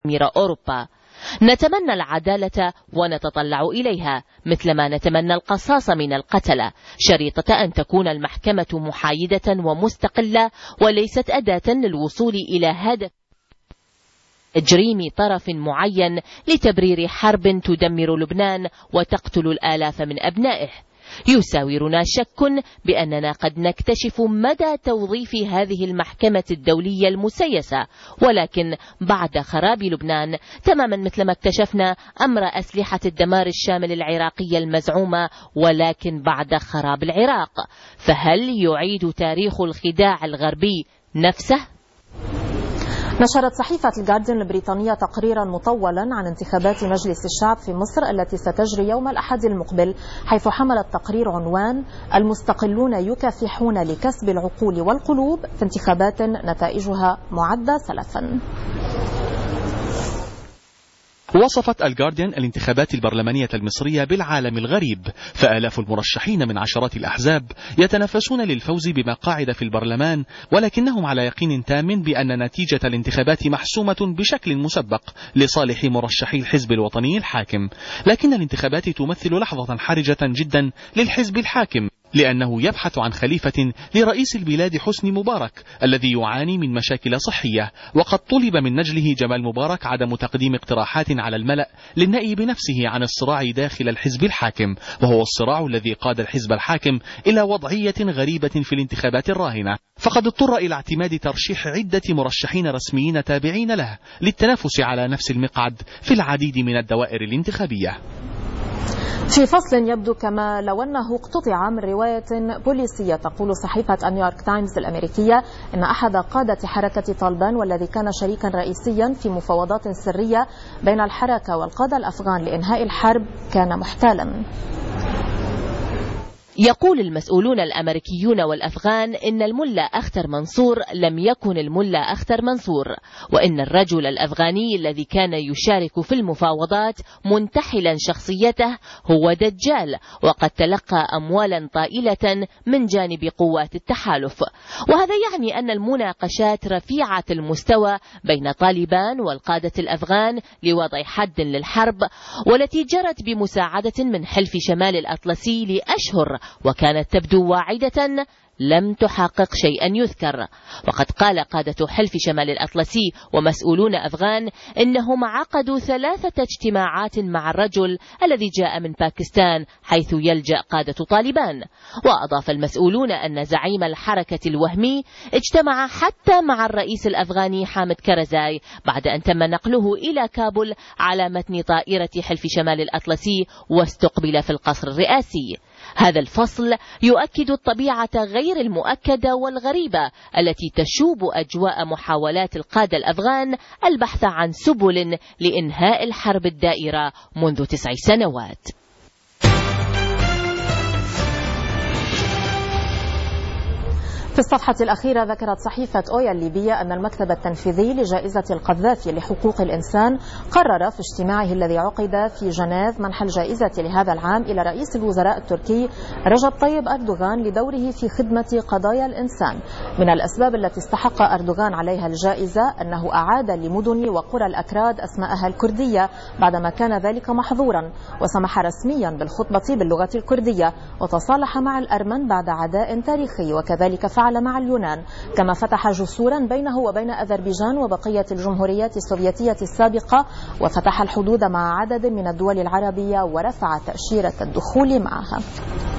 أوروبا. نتمنى العدالة ونتطلع إليها مثلما نتمنى القصاص من القتلة، شريطة أن تكون المحكمة محايدة ومستقلة وليست أداة للوصول إلى هدف تجريم طرف معين لتبرير حرب تدمر لبنان وتقتل الآلاف من أبنائه. يساورنا شك بأننا قد نكتشف مدى توظيف هذه المحكمة الدولية المسيسة، ولكن بعد خراب لبنان تماما مثلما اكتشفنا أمر أسلحة الدمار الشامل العراقية المزعومة، ولكن بعد خراب العراق. فهل يعيد تاريخ الخداع الغربي نفسه؟ نشرت صحيفة الجارديان البريطانية تقريرا مطولا عن انتخابات مجلس الشعب في مصر التي ستجري يوم الأحد المقبل، حيث حمل التقرير عنوان المستقلون يكافحون لكسب العقول والقلوب في انتخابات نتائجها معدة سلفا. وصفت الجارديان الانتخابات البرلمانية المصرية بالعالم الغريب، فآلاف المرشحين من عشرات الأحزاب يتنافسون للفوز بمقاعد في البرلمان، ولكنهم على يقين تام بأن نتيجة الانتخابات محسومة بشكل مسبق لصالح مرشحي الحزب الوطني الحاكم. لكن الانتخابات تمثل لحظة حرجة جدا للحزب الحاكم، لأنه يبحث عن خليفة لرئيس البلاد حسني مبارك الذي يعاني من مشاكل صحية، وقد طلب من نجله جمال مبارك عدم تقديم اقتراحات على الملأ للنأي بنفسه عن الصراع داخل الحزب الحاكم، وهو الصراع الذي قاد الحزب الحاكم إلى وضعية غريبة في الانتخابات الراهنة، فقد اضطر إلى اعتماد ترشيح عدة مرشحين رسميين تابعين له للتنافس على نفس المقعد في العديد من الدوائر الانتخابية. في فصل يبدو كما لو أنه اقتطع من رواية بوليسية، تقول صحيفة نيويورك تايمز الأمريكية أن أحد قادة حركة طالبان والذي كان شريكا رئيسيا في مفاوضات سرية بين الحركة والقادة الأفغان لإنهاء الحرب كان محتالا. يقول المسؤولون الأمريكيون والأفغان إن الملا أختر منصور لم يكن الملا أختر منصور، وإن الرجل الأفغاني الذي كان يشارك في المفاوضات منتحلا شخصيته هو دجال، وقد تلقى أموالا طائلة من جانب قوات التحالف. وهذا يعني أن المناقشات رفيعة المستوى بين طالبان والقادة الأفغان لوضع حد للحرب، والتي جرت بمساعدة من حلف شمال الأطلسي لأشهر، وكانت تبدو واعدة لم تحقق شيئا يذكر. وقد قال قادة حلف شمال الأطلسي ومسؤولون أفغان إنهم عقدوا 3 اجتماعات مع الرجل الذي جاء من باكستان حيث يلجأ قادة طالبان. وأضاف المسؤولون أن زعيم الحركة الوهمي اجتمع حتى مع الرئيس الأفغاني حامد كرزاي بعد أن تم نقله إلى كابول على متن طائرة حلف شمال الأطلسي واستقبل في القصر الرئاسي. هذا الفصل يؤكد الطبيعة غير المؤكدة والغريبة التي تشوب أجواء محاولات القادة الأفغان البحث عن سبل لإنهاء الحرب الدائرة منذ 9 سنوات. في الصفحة الأخيرة ذكرت صحيفة أويا الليبية أن المكتب التنفيذي لجائزة القذافي لحقوق الإنسان قرر في اجتماعه الذي عقد في جنيف منح الجائزة لهذا العام إلى رئيس الوزراء التركي رجب طيب أردوغان لدوره في خدمة قضايا الإنسان. من الأسباب التي استحق أردوغان عليها الجائزة أنه أعاد لمدن وقرى الأكراد أسماءها الكردية بعدما كان ذلك محظورا، وسمح رسميا بالخطبة باللغة الكردية، وتصالح مع الأرمن بعد عداء تاريخي، وكذلك فعل مع اليونان، كما فتح جسورا بينه وبين أذربيجان وبقية الجمهوريات السوفيتية السابقة، وفتح الحدود مع عدد من الدول العربية ورفع تأشيرة الدخول معها.